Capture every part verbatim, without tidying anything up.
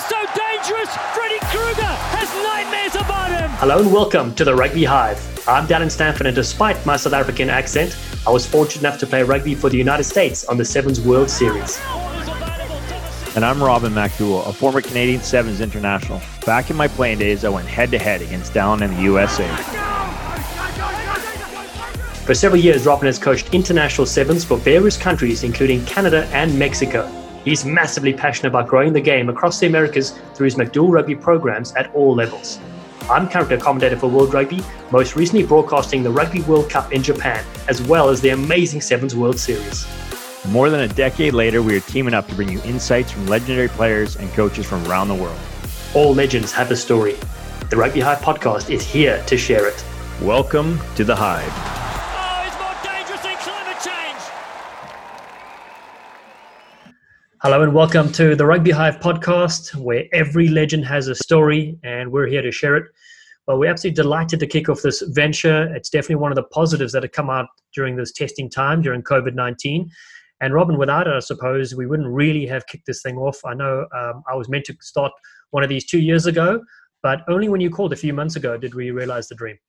He's so dangerous. Freddy Krueger has nightmares about him. Hello and welcome to the Rugby Hive. I'm Darren Stanford, and despite my South African accent, I was fortunate enough to play rugby for the United States on the Sevens World Series. And I'm Robin McDougall, a former Canadian Sevens international. Back in my playing days, I went head-to-head against Dallin and the U S A. For several years, Robin has coached international sevens for various countries, including Canada and Mexico. He's massively passionate about growing the game across the Americas through his McDougall Rugby programs at all levels. I'm currently a commentator for World Rugby, most recently broadcasting the Rugby World Cup in Japan, as well as the amazing Sevens World Series. More than a decade later, we are teaming up to bring you insights from legendary players and coaches from around the world. All legends have a story. The Rugby Hive podcast is here to share it. Welcome to the Hive. Oh, he's more dangerous than climate change. Hello and welcome to the Rugby Hive podcast, where every legend has a story and we're here to share it. Well, we're absolutely delighted to kick off this venture. It's definitely one of the positives that have come out during this testing time, during covid nineteen. And Robin, without it, I suppose we wouldn't really have kicked this thing off. I know um, I was meant to start one of these two years ago, but only when you called a few months ago did we realize the dream.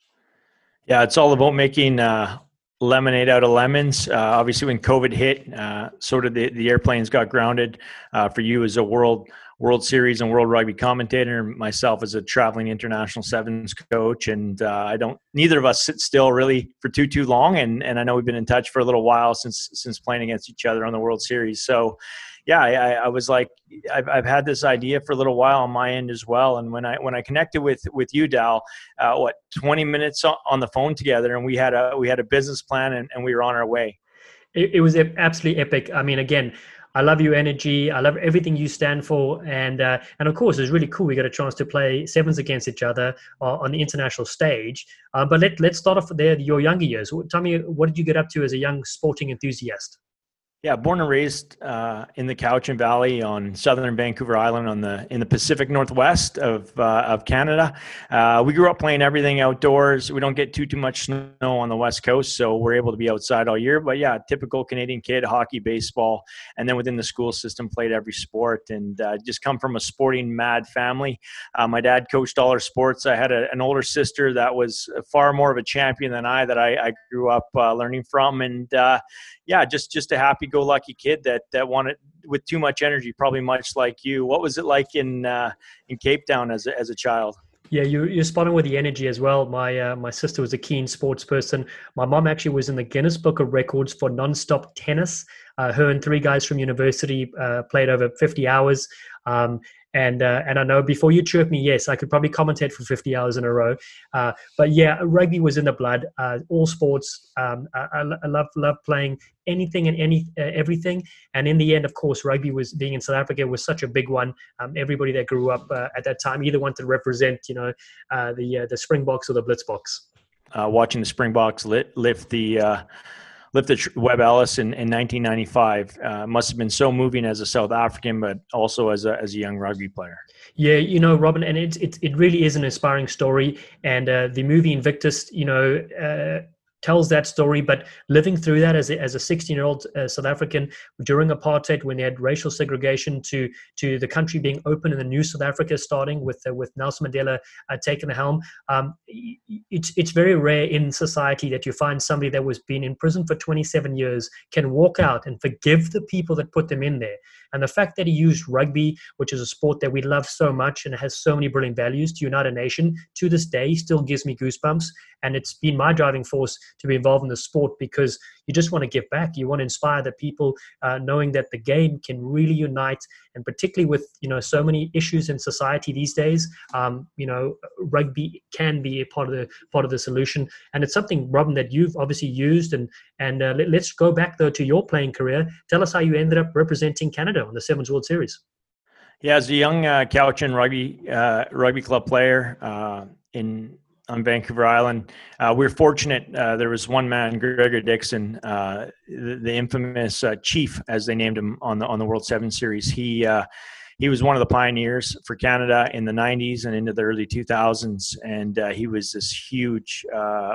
Yeah, it's all about making uh, lemonade out of lemons. Uh, obviously, when COVID hit, uh, so did the, the airplanes got grounded. Uh, for you as a world World Series and World Rugby commentator, and myself as a traveling international sevens coach, and uh, I don't. Neither of us sit still really for too too long, and and I know we've been in touch for a little while since since playing against each other on the World Series. So, yeah, I, I was like, I've I've had this idea for a little while on my end as well, and when I when I connected with with you, Dal, uh, what twenty minutes on the phone together, and we had a we had a business plan, and, and we were on our way. It, it was absolutely epic. I mean, again, I love your energy. I love everything you stand for. And uh, and of course, it's really cool. We got a chance to play sevens against each other uh, on the international stage. Uh, but let, let's start off there, your younger years. Tell me, what did you get up to as a young sporting enthusiast? Yeah, born and raised uh, in the Cowichan Valley on southern Vancouver Island on the in the Pacific Northwest of uh, of Canada. Uh, we grew up playing everything outdoors. We don't get too too much snow on the West Coast, so we're able to be outside all year. But yeah, typical Canadian kid: hockey, baseball, and then within the school system, played every sport. And uh, just come from a sporting mad family. Uh, my dad coached all our sports. I had a, an older sister that was far more of a champion than I that I, I grew up uh, learning from. And uh, yeah, just just a happy-go-lucky kid that that wanted with too much energy, probably much like you. What was it like in uh, in Cape Town as a, as a child? Yeah, you, you're spot on with the energy as well. My uh, my sister was a keen sports person. My mom actually was in the Guinness Book of Records for non-stop tennis. Uh, her and three guys from university uh, played over fifty hours. Um, And uh, and I know before you chirp me, yes, I could probably commentate for fifty hours in a row. Uh, but yeah, rugby was in the blood. Uh, all sports. Um, I, I love love playing anything and any uh, everything. And in the end, of course, rugby was being in South Africa was such a big one. Um, everybody that grew up uh, at that time either wanted to represent, you know, uh, the uh, the Springboks or the Blitzboks. Uh, watching the Springboks lit, lift the. Uh... Lifted Webb Ellis in, in nineteen ninety-five. Uh, must have been so moving as a South African, but also as a as a young rugby player. Yeah, you know, Robin, and it it it really is an inspiring story. And uh, the movie Invictus, you know, uh, tells that story. But living through that as a, as a sixteen-year-old uh, South African during apartheid, when they had racial segregation, to to the country being open and the new South Africa starting with uh, with Nelson Mandela uh, taking the helm. Um, it's it's very rare in society that you find somebody that was been in prison for twenty-seven years can walk out and forgive the people that put them in there. And the fact that he used rugby, which is a sport that we love so much and has so many brilliant values, to unite a nation, to this day still gives me goosebumps. And it's been my driving force to be involved in the sport, because you just want to give back. You want to inspire the people, uh, knowing that the game can really unite, and particularly with, you know, so many issues in society these days, um, you know, rugby can be a part of the part of the solution. And it's something, Robin, that you've obviously used. And and uh, let, let's go back though to your playing career. Tell us how you ended up representing Canada on the Sevens World Series. Yeah, as a young uh, Cowichan rugby uh, rugby club player uh, in. on Vancouver Island. Uh, we were fortunate. Uh, there was one man, Gregor Dixon, uh, the, the infamous uh, chief, as they named him on the on the World Seven Series. He uh, he was one of the pioneers for Canada in the nineties and into the early two thousands, and uh, he was this huge. Uh,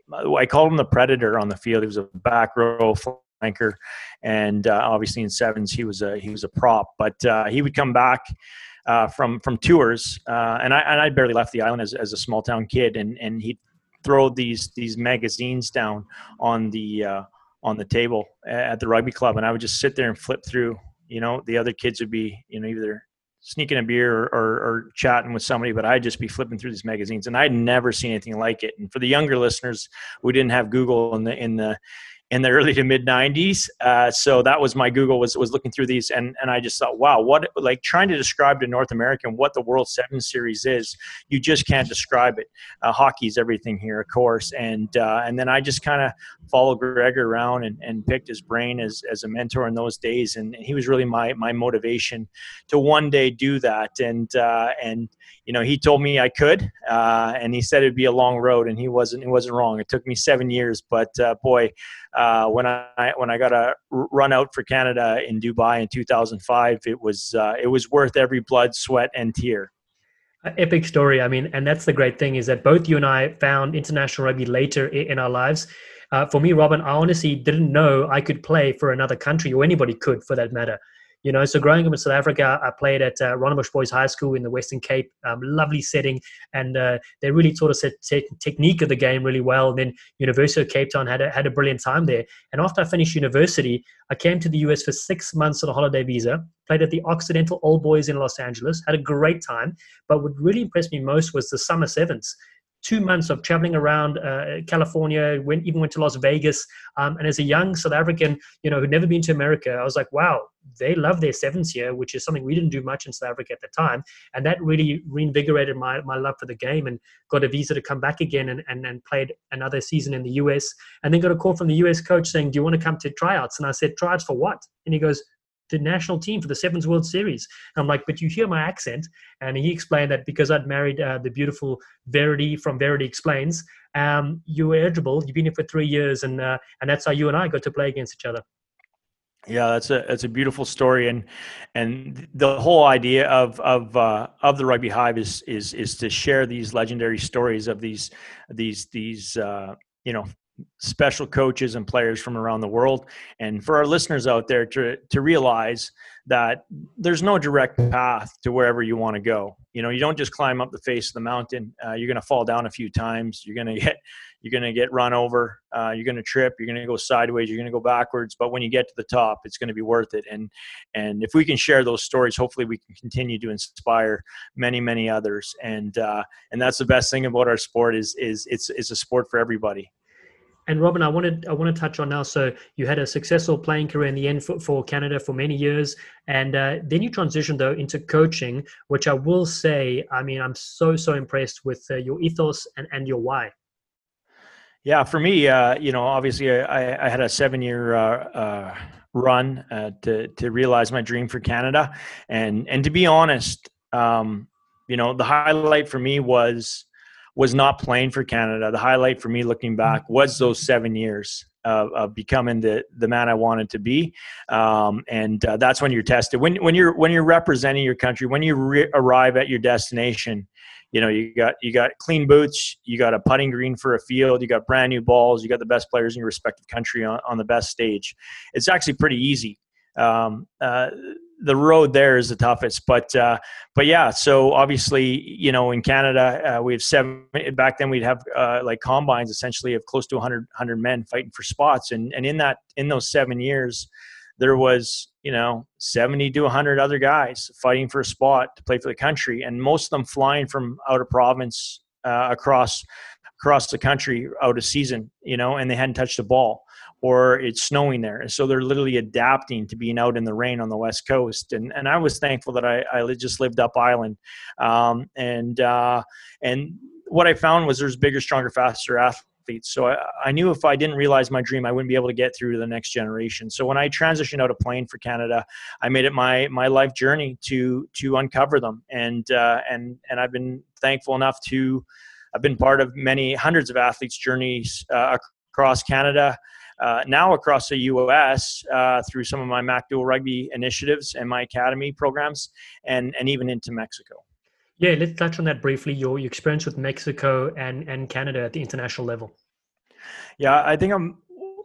I called him the Predator on the field. He was a back row flanker, and uh, obviously in sevens he was a he was a prop. But uh, he would come back uh, from from tours, uh, and I and I barely left the island as as a small town kid, and and he'd throw these these magazines down on the uh, on the table at the rugby club, and I would just sit there and flip through. You know, the other kids would be, you know, either sneaking a beer or, or, or chatting with somebody, but I'd just be flipping through these magazines, and I'd never seen anything like it. And for the younger listeners, we didn't have Google in the in the in the early to mid nineties. Uh, so that was my Google was, was looking through these. And, and I just thought, wow, what, like trying to describe to North American what the World Seven Series is, you just can't describe it. Uh, hockey's everything here, of course. And, uh, and then I just kind of followed Gregor around and, and picked his brain as, as a mentor in those days. And he was really my, my motivation to one day do that. And, uh, and, you know, he told me I could, uh, and he said it'd be a long road, and he wasn't, he wasn't wrong. It took me seven years, but uh, boy, uh, when I, when I got a run out for Canada in Dubai in two thousand five, it was, uh, it was worth every blood, sweat, and tear. Epic story. I mean, and that's the great thing is that both you and I found international rugby later in our lives. Uh, for me, Robin, I honestly didn't know I could play for another country, or anybody could for that matter. You know, so growing up in South Africa, I played at uh, Rondebosch Boys High School in the Western Cape, um, lovely setting, and uh, they really taught us the te- technique of the game really well. And then University of Cape Town had a, had a brilliant time there. And after I finished university, I came to the U S for six months on a holiday visa, played at the Occidental Old Boys in Los Angeles, had a great time. But what really impressed me most was the Summer Sevens. Two months of traveling around uh, California, went, even went to Las Vegas. Um, and as a young South African, you know, who'd never been to America, I was like, wow, they love their sevens here, which is something we didn't do much in South Africa at the time. And that really reinvigorated my, my love for the game, and got a visa to come back again and, and, and played another season in the U S. And then got a call from the U S coach saying, do you want to come to tryouts? And I said, tryouts for what? And he goes, the national team for the Sevens World Series. I'm like, but you hear my accent. And he explained that because I'd married uh, the beautiful Verity from Verity Explains, um, you were eligible. You've been here for three years, and uh, and that's how you and I got to play against each other. Yeah, that's a that's a beautiful story, and and the whole idea of of uh, of the Rugby Hive is is is to share these legendary stories of these these these uh, you know, special coaches and players from around the world, and for our listeners out there to to realize that there's no direct path to wherever you want to go. You know, you don't just climb up the face of the mountain. Uh, you're going to fall down a few times. You're going to get you're going to get run over. Uh, you're going to trip. You're going to go sideways. You're going to go backwards. But when you get to the top, it's going to be worth it. And and if we can share those stories, hopefully we can continue to inspire many many others. And uh, and that's the best thing about our sport is is it's it's a sport for everybody. And Robin, I wanted I want to touch on now. So you had a successful playing career in the end for, for Canada for many years, and uh, then you transitioned though into coaching, which I will say, I mean, I'm so so impressed with uh, your ethos and, and your why. Yeah, for me, uh, you know, obviously I, I had a seven-year uh, uh, run uh, to to realize my dream for Canada, and and to be honest, um, you know, the highlight for me was. was not playing for Canada. The highlight for me looking back was those seven years of, of becoming the, the man I wanted to be. Um, and uh, that's when you're tested. When, when you're, when you're representing your country, when you re- arrive at your destination, you know, you got, you got clean boots, you got a putting green for a field, you got brand new balls, you got the best players in your respective country on, on the best stage. It's actually pretty easy. Um, uh, the road there is the toughest, but, uh, but yeah, so obviously, you know, in Canada, uh, we have seven, back then we'd have, uh, like combines essentially of close to a hundred, hundred men fighting for spots. And, and in that, in those seven years, there was, you know, seventy to a hundred other guys fighting for a spot to play for the country. And most of them flying from out of province, uh, across, across the country out of season, you know, and they hadn't touched a ball. Or it's snowing there. And so they're literally adapting to being out in the rain on the West Coast. And and I was thankful that I, I just lived up island. Um, and uh, and what I found was there's bigger, stronger, faster athletes. So I, I knew if I didn't realize my dream, I wouldn't be able to get through to the next generation. So when I transitioned out of playing for Canada, I made it my my life journey to to uncover them. And uh, and and I've been thankful enough to, I've been part of many hundreds of athletes' journeys uh, across Canada. Uh, now across the U S uh, through some of my Mac Dual Rugby initiatives and my academy programs, and, and even into Mexico. Yeah, let's touch on that briefly, your, your experience with Mexico and, and Canada at the international level. Yeah, I think I'm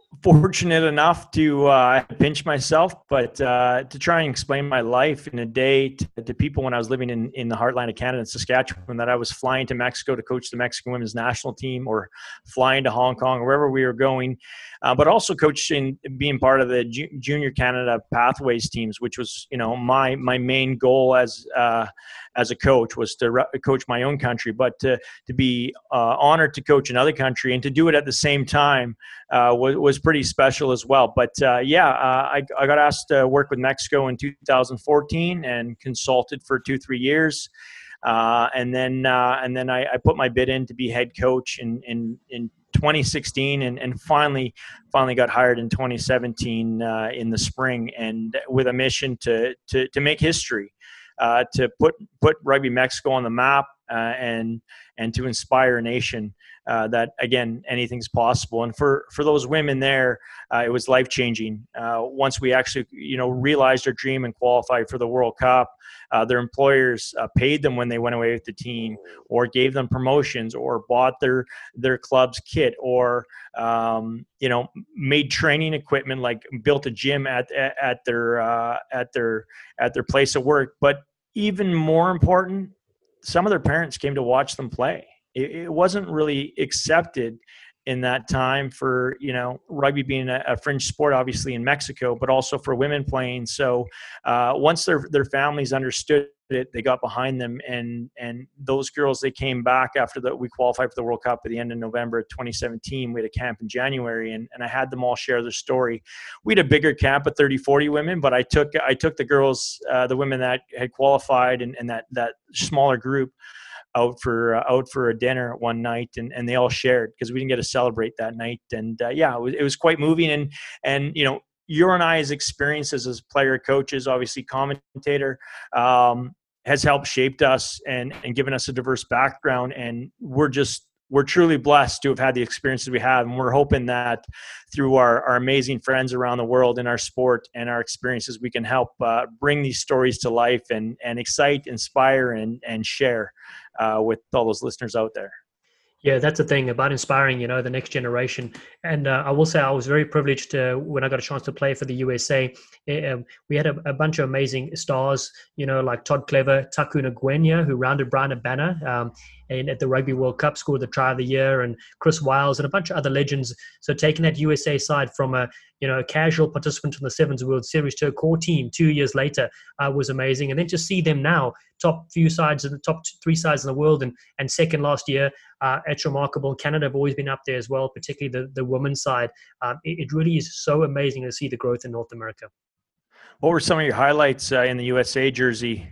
fortunate enough to uh, pinch myself, but uh, to try and explain my life in a day to, to people when I was living in, in the heartland of Canada, in Saskatchewan, that I was flying to Mexico to coach the Mexican women's national team, or flying to Hong Kong, or wherever we were going, uh, but also coaching, being part of the Ju- Junior Canada Pathways teams, which was, you know, my my main goal as uh, as a coach, was to re- coach my own country, but to to be uh, honored to coach another country and to do it at the same time uh, was, was pretty special as well. But uh, yeah, uh, I, I got asked to work with Mexico in two thousand fourteen and consulted for two, three years. Uh, and then uh, and then I, I put my bid in to be head coach in in, in twenty sixteen, and, and finally finally got hired in twenty seventeen uh, in the spring, and with a mission to to, to make history. Uh, to put put Rugby Mexico on the map, uh, and and to inspire a nation uh, that, again, anything's possible. And for, for those women there, uh, it was life changing. Uh, once we actually, you know, realized their dream and qualified for the World Cup, uh, their employers uh, paid them when they went away with the team, or gave them promotions, or bought their their club's kit, or um, you know, made training equipment, like built a gym at at, at their uh, at their at their place of work. But even more important, some of their parents came to watch them play. It, it wasn't really accepted in that time for, you know, rugby being a, a fringe sport, obviously in Mexico, but also for women playing. So uh, once their their families understood it, they got behind them, and and those girls, they came back after that we qualified for the World Cup at the end of November twenty seventeen. We had a camp in January, and, and I had them all share their story. We had a bigger camp of thirty, forty women, but I took I took the girls, uh, the women that had qualified, and, and that that smaller group out for uh, out for a dinner one night, and, and they all shared, because we didn't get to celebrate that night. And uh, yeah, it was, it was quite moving. And and you know, your and I's experiences as player coaches, obviously commentator, um, has helped shaped us and and given us a diverse background. And we're just we're truly blessed to have had the experiences we have. And we're hoping that through our, our amazing friends around the world in our sport and our experiences, we can help uh, bring these stories to life, and and excite, inspire, and and share uh, with all those listeners out there. Yeah, that's the thing about inspiring, you know, the next generation. And uh, I will say I was very privileged uh, when I got a chance to play for the U S A. Um, we had a, a bunch of amazing stars, you know, like Todd Clever, Taku Nguyen, who rounded Brian Abana um, and at the Rugby World Cup, scored the try of the year, and Chris Wiles and a bunch of other legends. So taking that U S A side from a, you know, a casual participant in the Sevens World Series to a core team two years later uh, was amazing. And then to see them now, top few sides in the top three sides in the world, and, and second last year, uh, it's remarkable. Canada have always been up there as well, particularly the, the women's side. Um, it, it really is so amazing to see the growth in North America. What were some of your highlights uh, in the U S A jersey?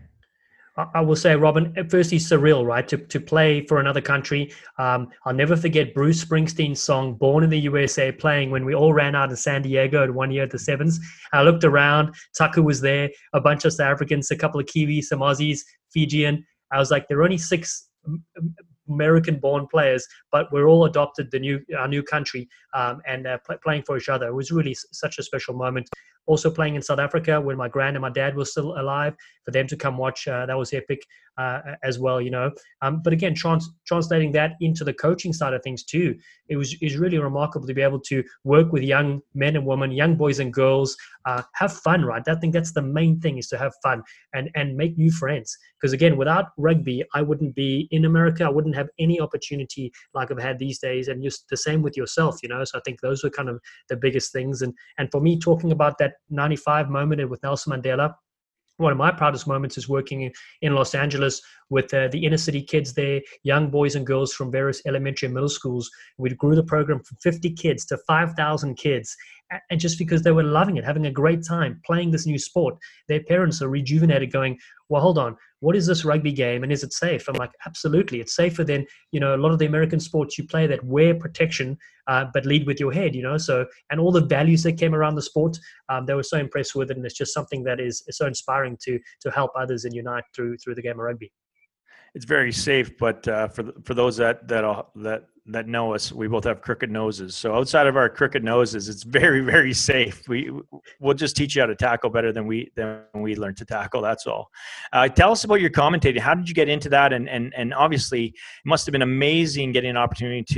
I will say, Robin, firstly, surreal, right? To to play for another country. Um, I'll never forget Bruce Springsteen's song "Born in the U S A" playing when we all ran out of San Diego at one year at the Sevens. I looked around, Taku was there, a bunch of South Africans, a couple of Kiwis, some Aussies, Fijian. I was like, there are only six American-born players, but we're all adopted the new our new country um, and uh, pl- playing for each other. It was really s- such a special moment. Also playing in South Africa when my grand and my dad were still alive, for them to come watch, uh, that was epic uh, as well, you know. Um, but again, trans- translating that into the coaching side of things too, it was is really remarkable to be able to work with young men and women, young boys and girls, uh, have fun, right? I think that's the main thing, is to have fun and, and make new friends. Because again, without rugby, I wouldn't be in America. I wouldn't have any opportunity like I've had these days. And just the same with yourself, you know. So I think those were kind of the biggest things. And and for me, talking about that ninety-five moment with Nelson Mandela, one of my proudest moments is working in, in Los Angeles with uh, the inner city kids there, young boys and girls from various elementary and middle schools. We grew the program from fifty kids to five thousand kids. And just because they were loving it, having a great time playing this new sport, their parents are rejuvenated, going, well, hold on, what is this rugby game and is it safe? I'm like, absolutely. It's safer than, you know, a lot of the American sports you play that wear protection, uh, but lead with your head, you know. So, and all the values that came around the sport, um, they were so impressed with it. And it's just something that is so inspiring to to help others and unite through through the game of rugby. It's very safe, but uh, for for those that that uh, that that know us, we both have crooked noses. So outside of our crooked noses, it's very, very safe. We we'll just teach you how to tackle better than we than we learned to tackle. That's all. Uh, tell us about your commentating. How did you get into that? And and and obviously, it must have been amazing getting an opportunity to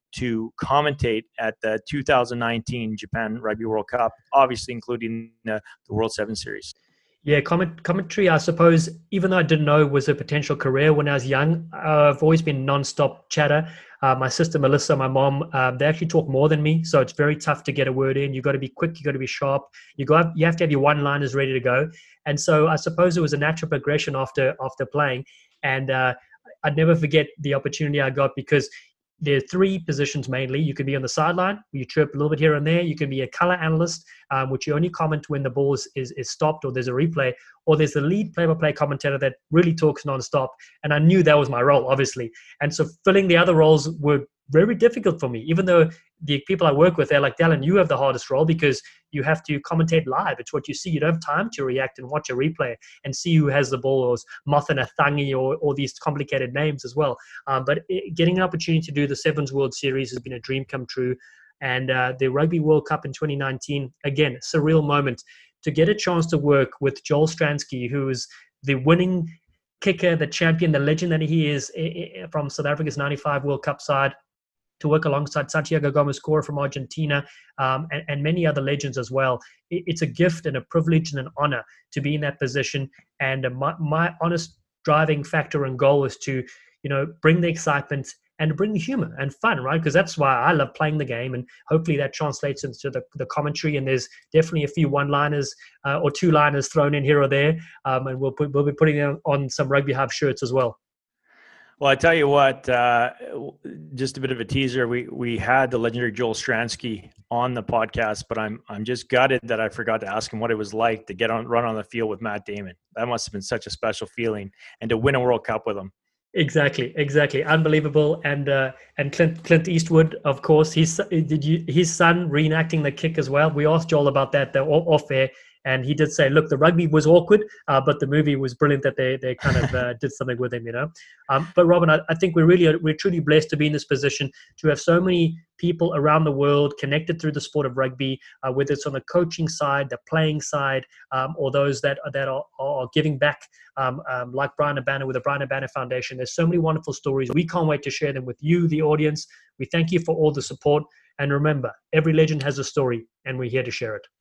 to commentate at the two thousand nineteen Japan Rugby World Cup, obviously including the, the World Seven Series? Yeah, comment, commentary, I suppose, even though I didn't know it was a potential career when I was young, uh, I've always been non-stop chatter. Uh, my sister, Melissa, my mom, um, they actually talk more than me. So it's very tough to get a word in. You got to be quick. You got to be sharp. You got, you have to have your one-liners ready to go. And so I suppose it was a natural progression after, after playing. And uh, I'd never forget the opportunity I got, because there are three positions mainly. You could be on the sideline, where you chirp a little bit here and there. You can be a color analyst, um, which you only comment when the ball is, is, is stopped or there's a replay, or there's the lead play-by-play commentator that really talks nonstop. And I knew that was my role, obviously. And so filling the other roles were very difficult for me, even though the people I work with, they're like, Dallin, you have the hardest role because you have to commentate live. It's what you see. You don't have time to react and watch a replay and see who has the ball, or Mothana Thangi, or all these complicated names as well. Um, but it, getting an opportunity to do the Sevens World Series has been a dream come true. And uh, the Rugby World Cup in twenty nineteen, again, surreal moment to get a chance to work with Joel Stransky, who is the winning kicker, the champion, the legend that he is from South Africa's ninety-five World Cup side, to work alongside Santiago Gomez-Cora from Argentina, um, and, and many other legends as well. It, it's a gift and a privilege and an honor to be in that position. And uh, my, my honest driving factor and goal is to, you know, bring the excitement and bring the humor and fun, right? Because that's why I love playing the game, and hopefully that translates into the, the commentary. And there's definitely a few one-liners uh, or two-liners thrown in here or there, um, and we'll put, we'll be putting them on some Rugby Hive shirts as well. Well, I tell you what, uh, just a bit of a teaser. We we had the legendary Joel Stransky on the podcast, but I'm I'm just gutted that I forgot to ask him what it was like to get on run on the field with Matt Damon. That must have been such a special feeling, and to win a World Cup with him. Exactly, exactly, unbelievable. And uh, and Clint Clint Eastwood, of course, his did you his son reenacting the kick as well. We asked Joel about that. They're off air. And he did say, look, the rugby was awkward, uh, but the movie was brilliant that they they kind of uh, did something with him, you know. Um, but Robin, I, I think we're really, we're truly blessed to be in this position, to have so many people around the world connected through the sport of rugby, uh, whether it's on the coaching side, the playing side, um, or those that, that are, are giving back, um, um, like Brian Abana with the Brian Abana Foundation. There's so many wonderful stories. We can't wait to share them with you, the audience. We thank you for all the support. And remember, every legend has a story, and we're here to share it.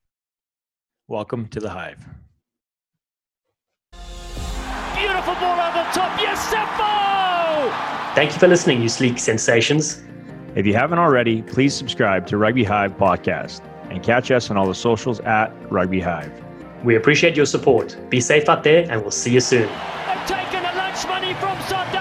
Welcome to the Hive. Beautiful ball over the top. Yes, Seppo! Thank you for listening, you sleek sensations. If you haven't already, please subscribe to Rugby Hive Podcast and catch us on all the socials at Rugby Hive. We appreciate your support. Be safe out there, and we'll see you soon. They've taken a lunch money from Sunday.